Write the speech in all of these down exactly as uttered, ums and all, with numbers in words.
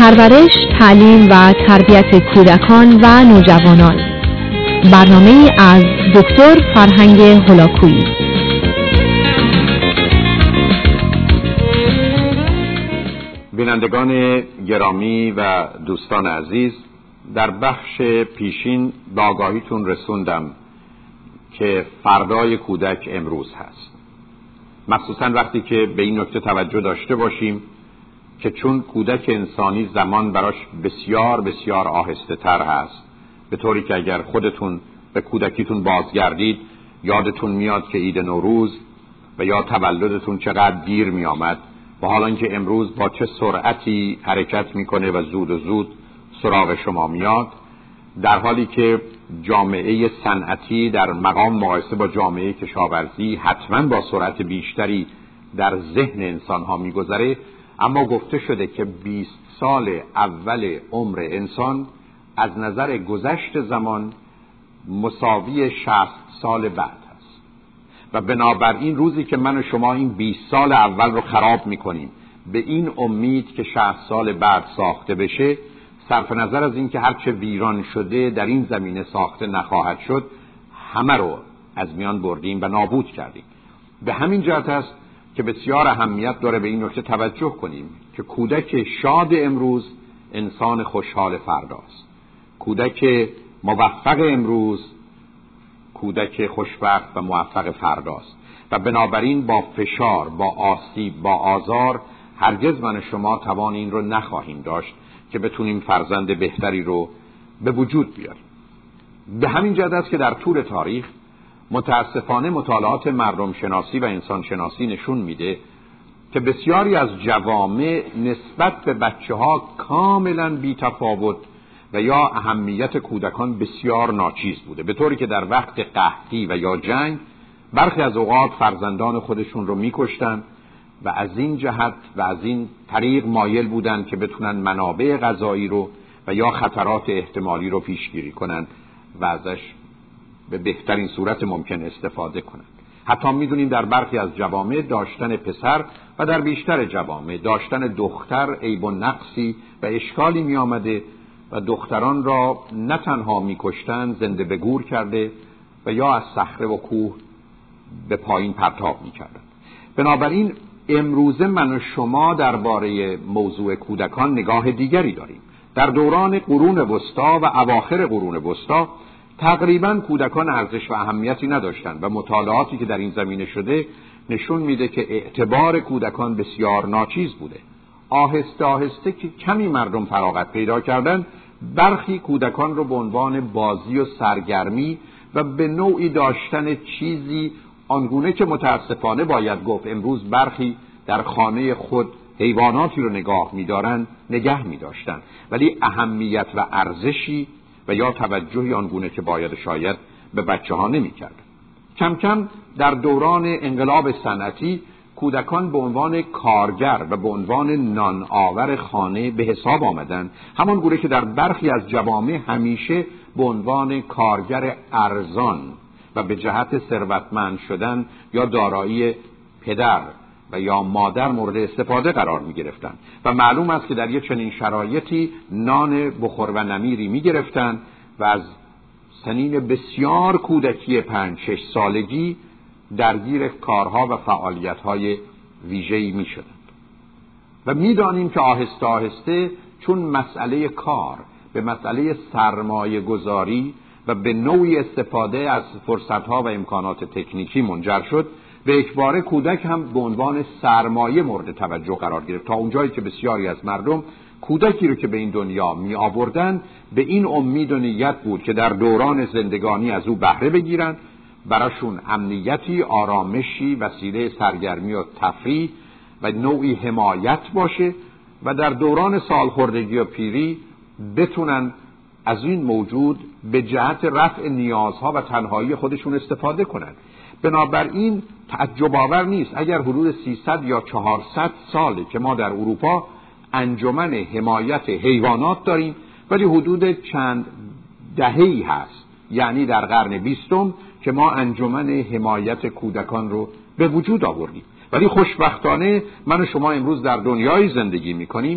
پرورش، تعلیم و تربیت کودکان و نوجوانان. برنامه از دکتر فرهنگ هولاکویی. بینندگان گرامی و دوستان عزیز، در بخش پیشین به آگاهیتون رسوندم که فردای کودک امروز هست، مخصوصا وقتی که به این نکته توجه داشته باشیم که چون کودک انسانی زمان براش بسیار بسیار آهسته تر هست، به طوری که اگر خودتون به کودکیتون بازگردید یادتون میاد که عید نوروز و یا تولدتون چقدر دیر می آمد و حالا اینکه امروز با چه سرعتی حرکت میکنه و زود و زود سراغ شما میاد، در حالی که جامعه صنعتی در مقام مقایسه با جامعه کشاورزی حتما با سرعت بیشتری در ذهن انسانها میگذره، اما گفته شده که بیست سال اول عمر انسان از نظر گذشت زمان مساوی شصت سال بعد هست و بنابراین روزی که من و شما این بیست سال اول رو خراب میکنیم به این امید که شصت سال بعد ساخته بشه، صرف نظر از این که هرچه ویران شده در این زمینه ساخته نخواهد شد، همه رو از میان بردیم و نابود کردیم. به همین جهت است که بسیار اهمیت داره به این نکته توجه کنیم که کودک شاد امروز انسان خوشحال فرداست. کودک موفق امروز کودک خوشبخت و موفق فرداست و بنابراین با فشار، با آسیب، با آزار هرگز من شما توان این رو نخواهیم داشت که بتونیم فرزند بهتری رو به وجود بیاریم. به همین جهت است که در طول تاریخ متاسفانه مطالعات مردم شناسی و انسان شناسی نشون میده که بسیاری از جوامع نسبت به بچه ها کاملا بی تفاوت و یا اهمیت کودکان بسیار ناچیز بوده، به طوری که در وقت قحطی و یا جنگ برخی از اوقات فرزندان خودشون رو میکشتن و از این جهت و از این طریق مایل بودن که بتونن منابع غذایی رو و یا خطرات احتمالی رو پیشگیری کنن و ازش به بهترین صورت ممکن استفاده کنند. حتی میدونیم در برخی از جوامع داشتن پسر و در بیشتر جوامع داشتن دختر عیب و نقصی و اشکالی می آمده و دختران را نه تنها می کشتن، زنده به گور کرده و یا از صخره و کوه به پایین پرتاب می کردن. بنابراین امروزه من و شما درباره موضوع کودکان نگاه دیگری داریم. در دوران قرون وسطا و اواخر قرون وسطا تقریباً کودکان ارزش و اهمیتی نداشتند و مطالعاتی که در این زمینه شده نشون میده که اعتبار کودکان بسیار ناچیز بوده. آهسته آهسته که کمی مردم فراغت پیدا کردن، برخی کودکان رو به عنوان بازی و سرگرمی و به نوعی داشتن چیزی آنگونه که متاسفانه باید گفت امروز برخی در خانه خود حیواناتی رو نگاه می‌دارن نگه می‌داشتن، ولی اهمیت و ارزشی و یا توجهی آنگونه که باید شاید به بچه ها نمی کرد. کم کم در دوران انقلاب صنعتی کودکان به عنوان کارگر و به عنوان نان آور خانه به حساب آمدن، همان گونه که در برخی از جوامع همیشه به عنوان کارگر ارزان و به جهت ثروتمند شدن یا دارایی پدر و یا مادر مورد استفاده قرار می گرفتن و معلوم است که در یک چنین شرایطی نان بخور و نمیری می گرفتن و از سنین بسیار کودکی پنج شش سالگی درگیر کارها و فعالیت‌های ویژه‌ای می شدند و می دانیم که آهسته آهسته چون مسئله کار به مسئله سرمایه گذاری و به نوعی استفاده از فرصت‌ها و امکانات تکنیکی منجر شد، به اکباره کودک هم به عنوان سرمایه مورد توجه قرار گرفت، تا اونجایی که بسیاری از مردم کودکی رو که به این دنیا می آوردن به این امید و نیت بود که در دوران زندگانی از او بهره بگیرن، براشون امنیتی، آرامشی، وسیله سرگرمی و تفریح و نوعی حمایت باشه و در دوران سالخوردگی و پیری بتونن از این موجود به جهت رفع نیازها و تنهایی خودشون استفاده کنن. بنابراین تعجب آور نیست اگر حدود سیصد یا چهارصد ساله که ما در اروپا انجمن حمایت حیوانات داریم، ولی حدود چند دهه‌ای هست، یعنی در قرن بیستم، که ما انجمن حمایت کودکان رو به وجود آوردیم. ولی خوشبختانه من و شما امروز در دنیای زندگی می‌کنیم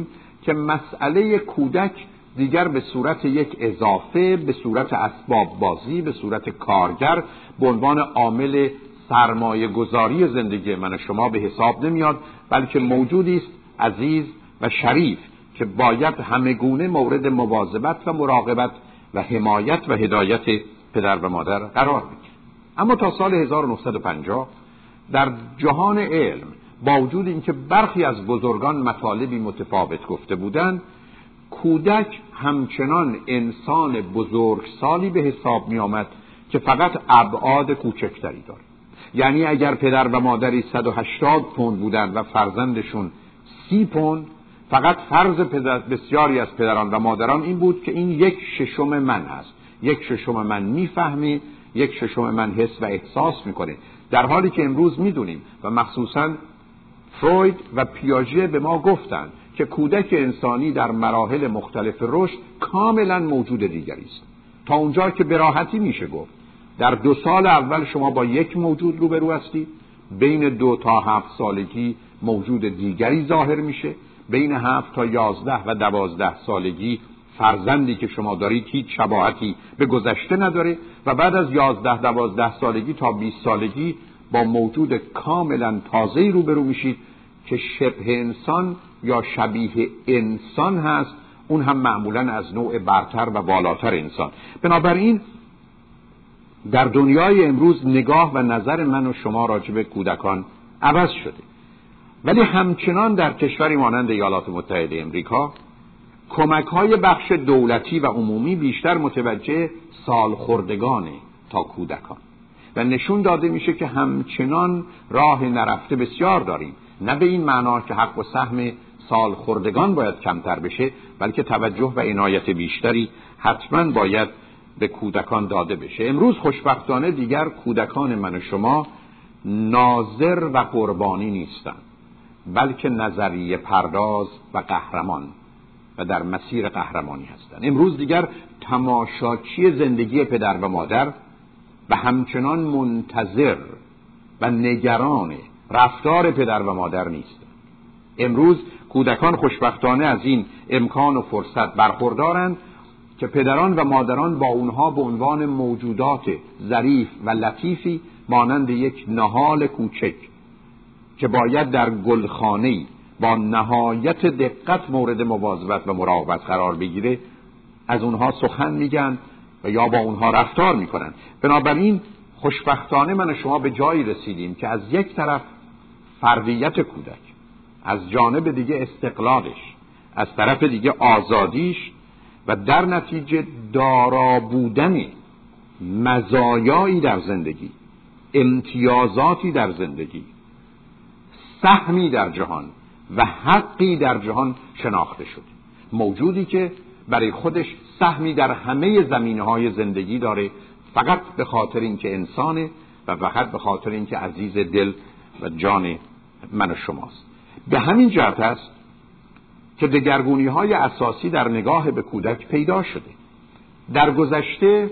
که مسئله کودک دیگر به صورت یک اضافه، به صورت اسباب بازی، به صورت کارگر، به عنوان عامل سرمایه گذاری زندگی من و شما به حساب نمیاد، بلکه موجودی است عزیز و شریف که باید همگونه مورد مواظبت و مراقبت و حمایت و هدایت پدر و مادر قرار بگیرد. اما تا سال هزار و نهصد و پنجاه در جهان علم با وجود اینکه برخی از بزرگان مطالبی متفاوت گفته بودند، کودک همچنان انسان بزرگسالی به حساب می آمد که فقط ابعاد کوچکتری داره. یعنی اگر پدر و مادری صد و هشتاد پوند بودند و فرزندشون سی پوند، فقط فرض پدر بسیاری از پدران و مادران این بود که این یک ششم من هست، یک ششم من میفهمه، یک ششم من حس و احساس میکنه، در حالی که امروز میدونیم و مخصوصاً فروید و پیاژه به ما گفتند که کودک انسانی در مراحل مختلف رشد کاملا موجود دیگری است. تا اونجا که به راحتی میشه گفت در دو سال اول شما با یک موجود روبرو هستید، بین دو تا هفت سالگی موجود دیگری ظاهر میشه، بین هفت تا یازده و دوازده سالگی فرزندی که شما دارید هیچ شباهتی به گذشته نداره و بعد از یازده دوازده سالگی تا بیست سالگی با موجود کاملا تازه‌ای روبرو میشید که شبه انسان یا شبیه انسان هست، اون هم معمولا از نوع برتر و بالاتر انسان. بنابراین در دنیای امروز نگاه و نظر من و شما راجع به کودکان عوض شده، ولی همچنان در کشوری مانند ایالات متحده امریکا کمک‌های بخش دولتی و عمومی بیشتر متوجه سالخوردگانه تا کودکان و نشون داده میشه که همچنان راه نرفته بسیار داریم. نه به این معنا که حق و سهم سالخوردگان باید کمتر بشه، بلکه توجه و عنایت بیشتری حتما باید به کودکان داده بشه. امروز خوشبختانه دیگر کودکان من و شما ناظر و قربانی نیستند، بلکه نظریه پرداز و قهرمان و در مسیر قهرمانی هستند. امروز دیگر تماشاچی زندگی پدر و مادر و همچنان منتظر و نگران رفتار پدر و مادر نیستند. امروز کودکان خوشبختانه از این امکان و فرصت برخوردارند که پدران و مادران با اونها به عنوان موجودات ظریف و لطیفی مانند یک نهال کوچک که باید در گلخانه‌ای با نهایت دقت مورد مواظبت و مراقبت قرار بگیره از اونها سخن میگن و یا با اونها رفتار میکنن. بنابراین خوشبختانه من و شما به جایی رسیدیم که از یک طرف فردیت کودک، از جانب دیگه استقلالش، از طرف دیگه آزادیش و در نتیجه دارا بودن مزایایی در زندگی، امتیازاتی در زندگی، سهمی در جهان و حقی در جهان شناخته شد. موجودی که برای خودش سهمی در همه زمینه‌های زندگی داره، فقط به خاطر اینکه انسانه و فقط به خاطر اینکه عزیز دل و جان من و شماست. به همین جهت است که دگرگونی‌های اساسی در نگاه به کودک پیدا شده. در گذشته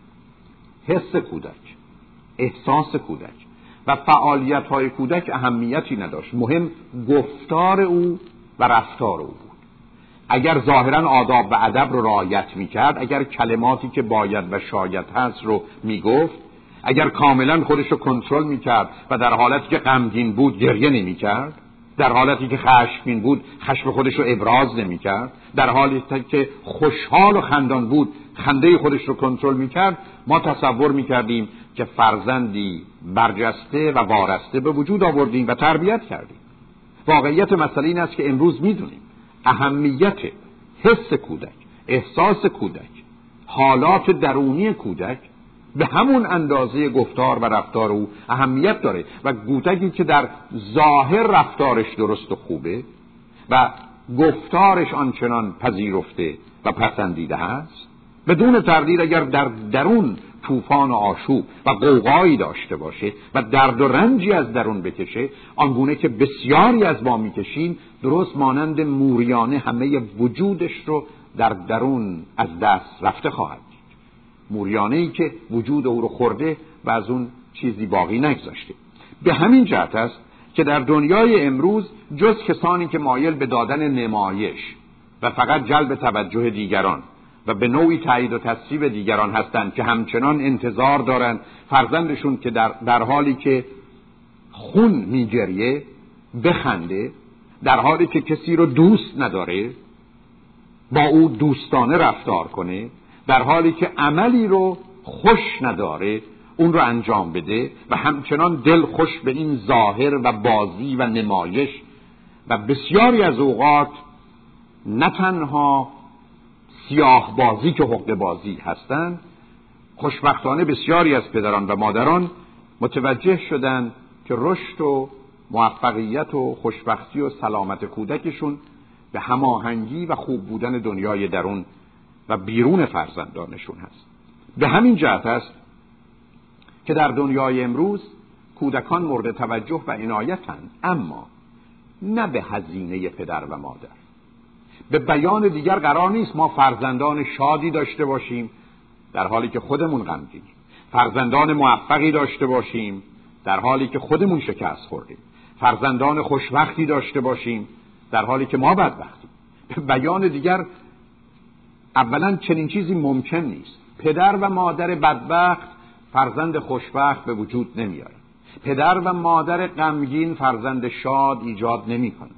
حس کودک، احساس کودک و فعالیت‌های کودک اهمیتی نداشت. مهم گفتار او و رفتار او بود. اگر ظاهراً آداب و ادب رو رعایت می‌کرد، اگر کلماتی که باید و شاید هست رو میگفت، اگر کاملاً خودش رو کنترل می‌کرد و در حالتی که غمگین بود گریه نمی‌کرد، در حالتی که خشمگین بود خشم خودش رو ابراز نمی‌کرد، در حالی که خوشحال و خندان بود خنده خودش رو کنترل می‌کرد، ما تصور می‌کردیم که فرزندی برجسته و وارسته به وجود آوردیم و تربیت کردیم. واقعیت مسئله این است که امروز می‌دونیم اهمیت حس کودک، احساس کودک، حالات درونی کودک به همون اندازه گفتار و رفتار او اهمیت داره و کودکی که در ظاهر رفتارش درست و خوبه و گفتارش آنچنان پذیرفته و پسندیده است، بدون تردید اگر در درون طوفان و آشوب و قوقایی داشته باشه و درد و رنجی از درون بکشه، آنگونه که بسیاری از ما میکشیم، درست مانند موریانه همه وجودش رو در درون از دست رفته خواهد دید. موریانه‌ای که وجود او رو خورده و از اون چیزی باقی نگذاشته. به همین جهت است که در دنیای امروز جز کسانی که مایل به دادن نمایش و فقط جلب توجه دیگران و به نوعی تایید و تصویب دیگران هستند که همچنان انتظار دارند فرزندشون که در, در حالی که خون میگریه بخنده، در حالی که کسی رو دوست نداره با او دوستانه رفتار کنه، در حالی که عملی رو خوش نداره اون رو انجام بده و همچنان دل خوش به این ظاهر و بازی و نمایش و بسیاری از اوقات نه تنها سیاه بازی که حقه بازی هستند. خوشبختانه بسیاری از پدران و مادران متوجه شدند که رشد و موفقیت و خوشبختی و سلامت کودکشون به هماهنگی و خوب بودن دنیای درون و بیرون فرزندانشون هست. به همین جهت است که در دنیای امروز کودکان مورد توجه و عنایتند، اما نه به هزینه پدر و مادر. به بیان دیگر قرار نیست ما فرزندان شادی داشته باشیم در حالی که خودمون غمگینیم، فرزندان موفقی داشته باشیم در حالی که خودمون شکست خوردیم، فرزندان خوشبختی داشته باشیم در حالی که ما بدبختیم. به بیان دیگر اولا چنین چیزی ممکن نیست. پدر و مادر بدبخت فرزند خوشبخت به وجود نمیاره. پدر و مادر غمگین فرزند شاد ایجاد نمیکنه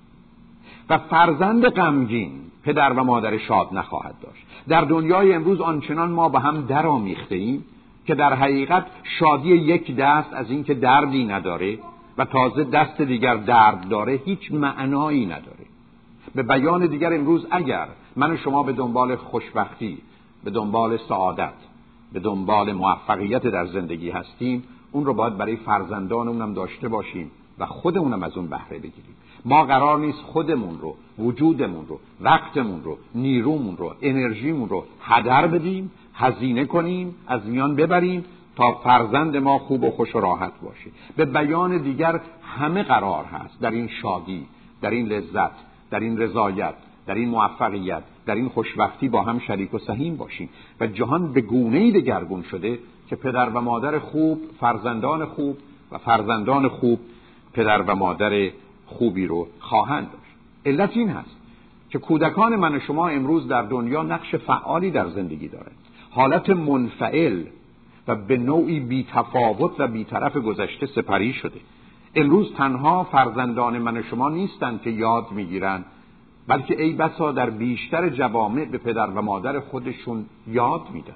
و فرزند غمگین پدر و مادر شاد نخواهد داشت. در دنیای امروز آنچنان ما به هم درآمیخته ایم که در حقیقت شادی یک دست از این که دردی نداره و تازه دست دیگر درد داره هیچ معنایی نداره. به بیان دیگر امروز اگر من و شما به دنبال خوشبختی، به دنبال سعادت، به دنبال موفقیت در زندگی هستیم، اون رو باید برای فرزندانمون داشته باشیم و خودمونم از اون بهره بگیریم. ما قرار نیست خودمون رو، وجودمون رو، وقتمون رو، نیرومون رو، انرژیمون رو هدر بدیم، هزینه کنیم، از میان ببریم تا فرزند ما خوب و خوش و راحت باشه. به بیان دیگر همه قرار هست در این شادی، در این لذت، در این رضایت، در این موفقیت، در این خوشبختی با هم شریک و سهیم باشیم و جهان به گونه‌ای دگرگون شده که پدر و مادر خوب فرزندان خوب و فرزندان خوب پدر و مادر خوبی رو خواهند داشت. علت این هست که کودکان من و شما امروز در دنیا نقش فعالی در زندگی دارند. حالت منفعل و به نوعی بی‌تفاوت و بی‌طرف گذشته سپری شده. امروز تنها فرزندان من و شما نیستند که یاد میگیرند، بلکه ای بسا در بیشتر جوامع به پدر و مادر خودشون یاد میدن.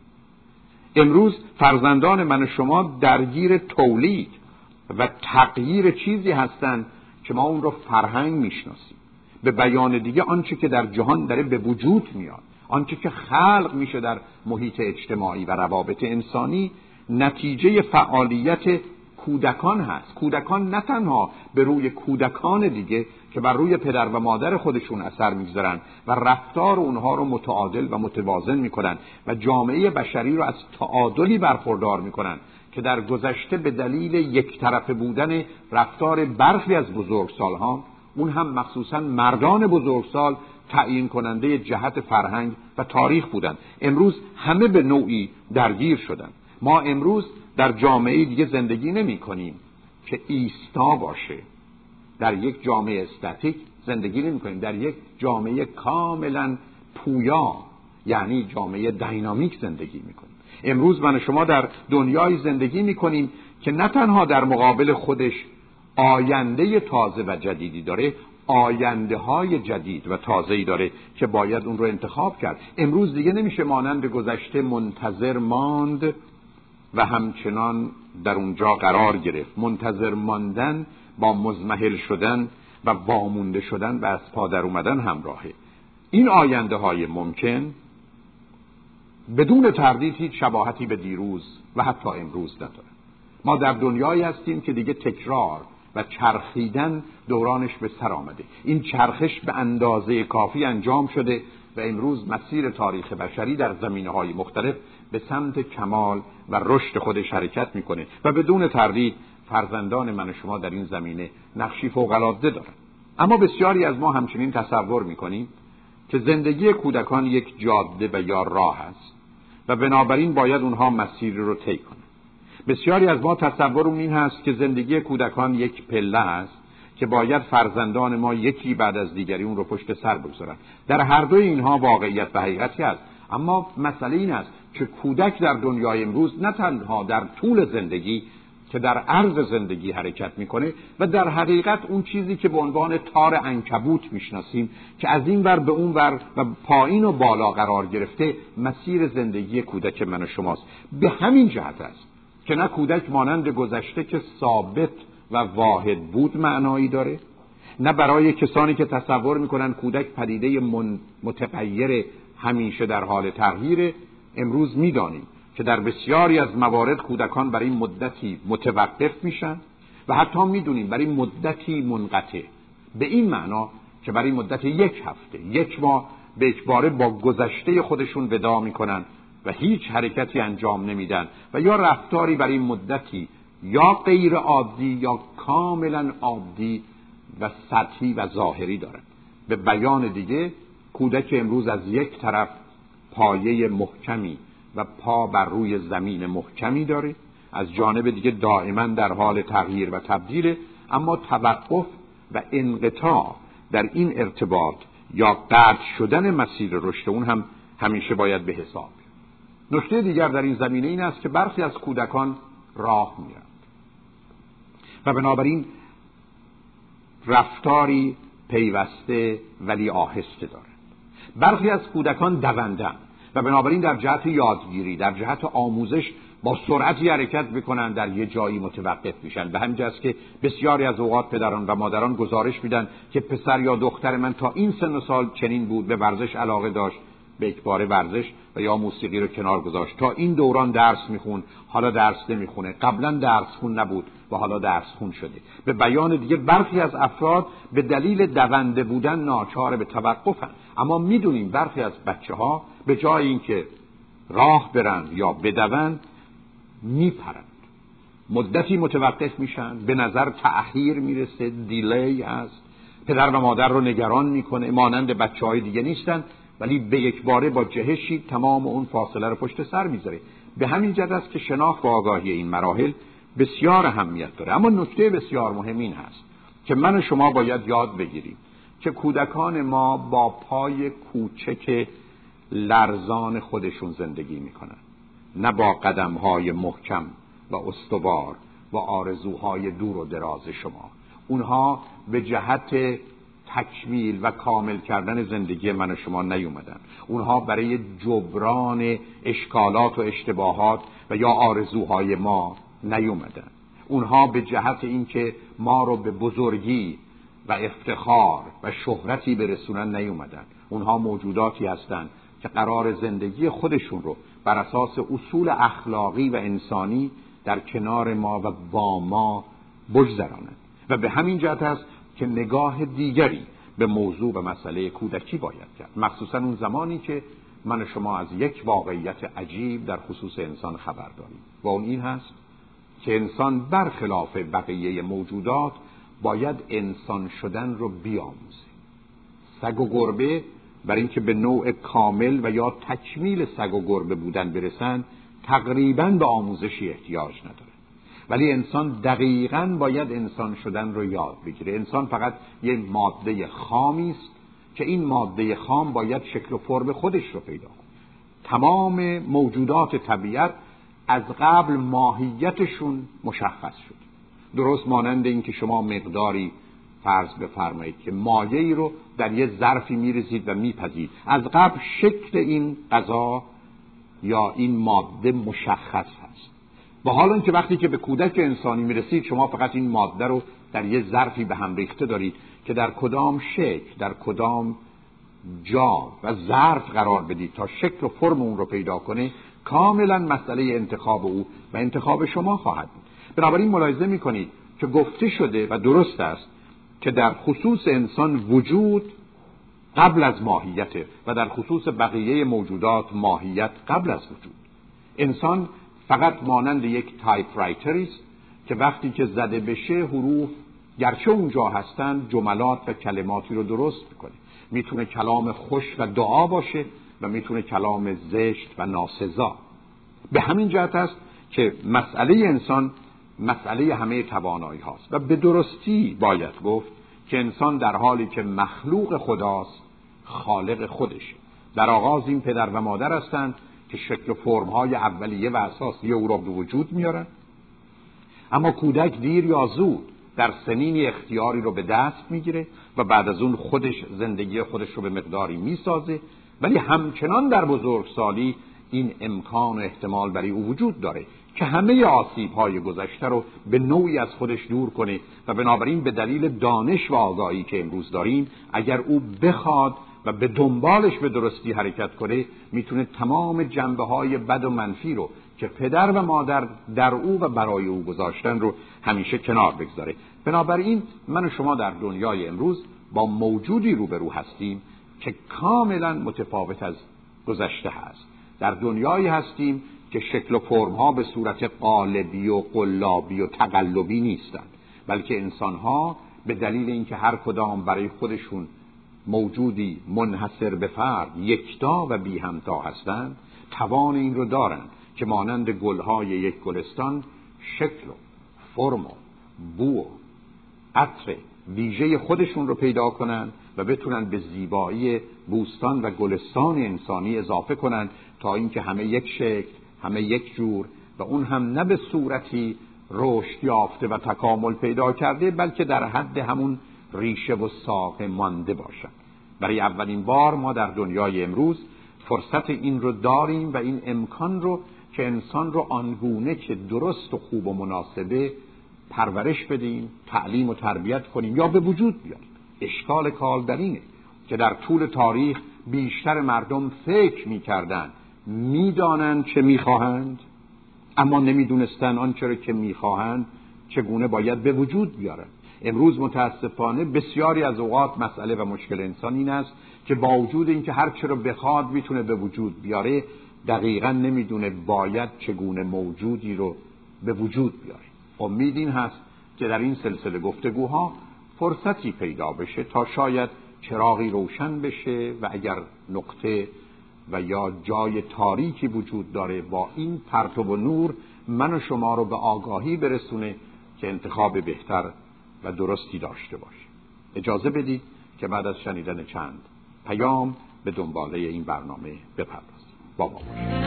امروز فرزندان من و شما درگیر تولید و تغییر چیزی هستند که ما اون رو فرهنگ میشناسیم. به بیان دیگه آنچه که در جهان داره به وجود میاد، آنچه که خلق میشه در محیط اجتماعی و روابط انسانی، نتیجه فعالیت کودکان هست. کودکان نه تنها به روی کودکان دیگه که بر روی پدر و مادر خودشون اثر میگذارن و رفتار اونها رو متعادل و متوازن میکنن و جامعه بشری رو از تعادلی برخوردار میکنن که در گذشته به دلیل یک طرفه بودن رفتار برخی از بزرگسالها، اون هم مخصوصا مردان بزرگسال، تعیین کننده جهت فرهنگ و تاریخ بودن. امروز همه به نوعی درگیر شدن. ما امروز در جامعه دیگه زندگی نمی کنیم که ایستا باشه. در یک جامعه استاتیک زندگی نمی کنیم، در یک جامعه کاملا پویا، یعنی جامعه دینامیک زندگی می کنیم. امروز من و شما در دنیای زندگی می کنیم که نه تنها در مقابل خودش آینده تازه و جدیدی داره، آینده های جدید و تازه‌ای داره که باید اون رو انتخاب کرد. امروز دیگه نمیشه مانند گذشته منتظر ماند و همچنان در اونجا قرار گرفت. منتظر ماندن با مضمحل شدن و وامونده شدن و از پا در اومدن همراهه. این آینده های ممکن بدون تردید هیچ شباهتی به دیروز و حتی امروز نداره. ما در دنیایی هستیم که دیگه تکرار و چرخیدن دورانش به سر آمده. این چرخش به اندازه کافی انجام شده و امروز مسیر تاریخ بشری در زمینه‌های مختلف به سمت کمال و رشد خودش حرکت میکنه و بدون تردید فرزندان من و شما در این زمینه نقشی فوق‌العاده دارن. اما بسیاری از ما همچنین تصور میکنیم که زندگی کودکان یک جاده و یا راه است و بنابراین باید اونها مسیر رو طی کنند. بسیاری از ما تصورمون این هست که زندگی کودکان یک پله است که باید فرزندان ما یکی بعد از دیگری اون رو پشت سر بگذارن. در هر دوی اینها واقعیت و حقیقتی هست، اما مسئله این است که کودک در دنیای امروز نه تنها در طول زندگی که در عرض زندگی حرکت میکنه و در حقیقت اون چیزی که به عنوان تار عنکبوت میشناسیم که از این ور به اون ور و پایین و بالا قرار گرفته، مسیر زندگی کودک من و شماست. به همین جهت است که نه کودک مانند گذشته که ثابت و واحد بود معنایی داره، نه برای کسانی که تصور میکنن کودک پدیده متغیر همیشه در حال تغییر. امروز میدانیم که در بسیاری از موارد کودکان برای مدتی متوقف میشن و حتی میدونیم برای مدتی منقطع، به این معنا که برای مدت یک هفته یک ماه به اجباره با گذشته خودشون ودا میکنن و هیچ حرکتی انجام نمیدن و یا رفتاری برای مدتی یا غیر عادی یا کاملا عادی و سطحی و ظاهری دارن. به بیان دیگه کودک امروز از یک طرف پایه محکمی و پا بر روی زمین محکمی داره، از جانب دیگه دائما در حال تغییر و تبدیل، اما توقف و انقطاع در این ارتباط یا قطع شدن مسیر رشد اون هم همیشه باید به حساب بیاد. نکته دیگر در این زمینه این است که برخی از کودکان راه میرند و بنابراین رفتاری پیوسته ولی آهسته دارند. برخی از کودکان دونده‌اند و بنابراین در جهت یادگیری، در جهت آموزش با سرعتی حرکت بکنن، در یه جایی متوقف میشن. به همین جاست که بسیاری از اوقات پدران و مادران گزارش میدن که پسر یا دختر من تا این سن و سال چنین بود، به ورزش علاقه داشت، به اجبار ورزش و یا موسیقی رو کنار گذاشت، تا این دوران درس میخون، حالا درس نمیخونه، قبلا درس خون نبود و حالا درس خون شده. به بیان دیگه برخی از افراد به دلیل دونده بودن ناچار به توقفن، اما میدونیم برخی از بچه ها به جای اینکه راه برن یا بدون میپرند، مدتی متوقف میشن، به نظر تأخیر میرسه، دیلی هست، پدر و مادر رو نگران میکنه، مانند بچه های دیگه نیستن، ولی به یک باره با جهشی تمام اون فاصله رو پشت سر میذاره. به همین جهت است که شناخت و آگاهی این مراحل بسیار اهمیت داره. اما نکته بسیار مهم این هست که من و شما باید یاد بگیریم که کودکان ما با پای کوچک لرزان خودشون زندگی میکنن، نه با قدمهای محکم و استوار و آرزوهای دور و دراز شما. اونها به جهت تکمیل و کامل کردن زندگی من و شما نیومدن. اونها برای جبران اشکالات و اشتباهات و یا آرزوهای ما نیومدن. اونها به جهت اینکه ما رو به بزرگی و افتخار و شهرتی برسونن نیومدن. اونها موجوداتی هستند که قرار زندگی خودشون رو بر اساس اصول اخلاقی و انسانی در کنار ما و با ما بگذرانند و به همین جهت است که نگاه دیگری به موضوع و مسئله کودکی باید کرد، مخصوصا اون زمانی که من و شما از یک واقعیت عجیب در خصوص انسان خبر داریم و اون این هست که انسان برخلاف بقیه موجودات باید انسان شدن رو بیاموزه. سگ و گربه برای اینکه به نوع کامل و یا تکمیل سگ و گربه بودن برسن تقریباً به آموزشی احتیاج نداره، ولی انسان دقیقاً باید انسان شدن رو یاد بگیره. انسان فقط یه ماده خامی است که این ماده خام باید شکل و فرم خودش رو پیدا کنه. تمام موجودات طبیعت از قبل ماهیتشون مشخص شد، درست مانند این که شما مقداری فرض بفرمایید که مایعی رو در یه ظرفی می‌ریزید و می‌پزید، از قبل شکل این غذا یا این ماده مشخص هست. با حال اینکه وقتی که به کودک انسانی میرسید شما فقط این ماده رو در یه ظرفی به هم ریخته دارید که در کدام شکل، در کدام جا و ظرف قرار بدید تا شکل و فرم اون رو پیدا کنه، کاملا مسئله انتخاب او و انتخاب شما خواهد بود. بنابراین ملاحظه میکنید که گفته شده و درست است که در خصوص انسان وجود قبل از ماهیته و در خصوص بقیه موجودات ماهیت قبل از وجود. انسان فقط مانند یک تایپ رایتری است که وقتی که زده بشه حروف گرچه اونجا هستن جملات و کلماتی رو درست میکنه. میتونه کلام خوش و دعا باشه و میتونه کلام زشت و ناسزا. به همین جهت است که مسئله انسان مسئله همه توانایی هاست و به درستی باید گفت که انسان در حالی که مخلوق خداست خالق خودشه. در آغاز این پدر و مادر هستند که شکل و فرم‌های اولیه و اساسی او را به وجود میارن، اما کودک دیر یا زود در سنین اختیاری رو به دست میگیره و بعد از اون خودش زندگی خودش رو به مقداری میسازه، ولی همچنان در بزرگسالی این امکان و احتمال برای او وجود داره که همه آسیب‌های گذشته رو به نوعی از خودش دور کنه و بنابراین به دلیل دانش و آگاهی که امروز داریم اگر او بخواد و به دنبالش به درستی حرکت کنه میتونه تمام جنبه‌های بد و منفی رو که پدر و مادر در او و برای او گذاشتن رو همیشه کنار بگذاره. بنابراین من و شما در دنیای امروز با موجودی روبرو هستیم که کاملا متفاوت از گذشته هست. در دنیایی هستیم که شکل و فرم‌ها به صورت قالبی و قلابی و تقلبی نیستند، بلکه انسان‌ها به دلیل اینکه هر کدام برای خودشون موجودی منحصر به فرد یکتا و بی همتا هستند توان این رو دارند که مانند گل‌های یک گلستان شکل و فرم و بو و عطر ویژه خودشون رو پیدا کنند و بتونن به زیبایی بوستان و گلستان انسانی اضافه کنند تا اینکه همه یک شکل، همه یک جور و اون هم نه به صورتی رشد یافته و تکامل پیدا کرده بلکه در حد همون ریشه و ساق مانده باشن. برای اولین بار ما در دنیای امروز فرصت این رو داریم و این امکان رو که انسان رو آنگونه که درست و خوب و مناسبه پرورش بدیم، تعلیم و تربیت کنیم یا به وجود بیاریم. اشکال کار در اینه که در طول تاریخ بیشتر مردم فکر می‌کردند می‌دانند چه می‌خواهند اما نمی‌دونستند آنچه را که می‌خواهند چگونه باید به وجود بیارند. امروز متاسفانه بسیاری از اوقات مسئله و مشکل انسان این است که با وجود اینکه هر چه رو بخواد میتونه به وجود بیاره دقیقاً نمیدونه باید چگونه موجودی رو به وجود بیاره. امید این هست که در این سلسله گفتگوها فرصتی پیدا بشه تا شاید چراغی روشن بشه و اگر نقطه و یا جای تاریکی وجود داره با این پرتو و نور من و شما رو به آگاهی برسونه که انتخاب بهتر و درستی داشته باشه. اجازه بدید که بعد از شنیدن چند پیام به دنباله این برنامه بپردازیم. با ما باشید.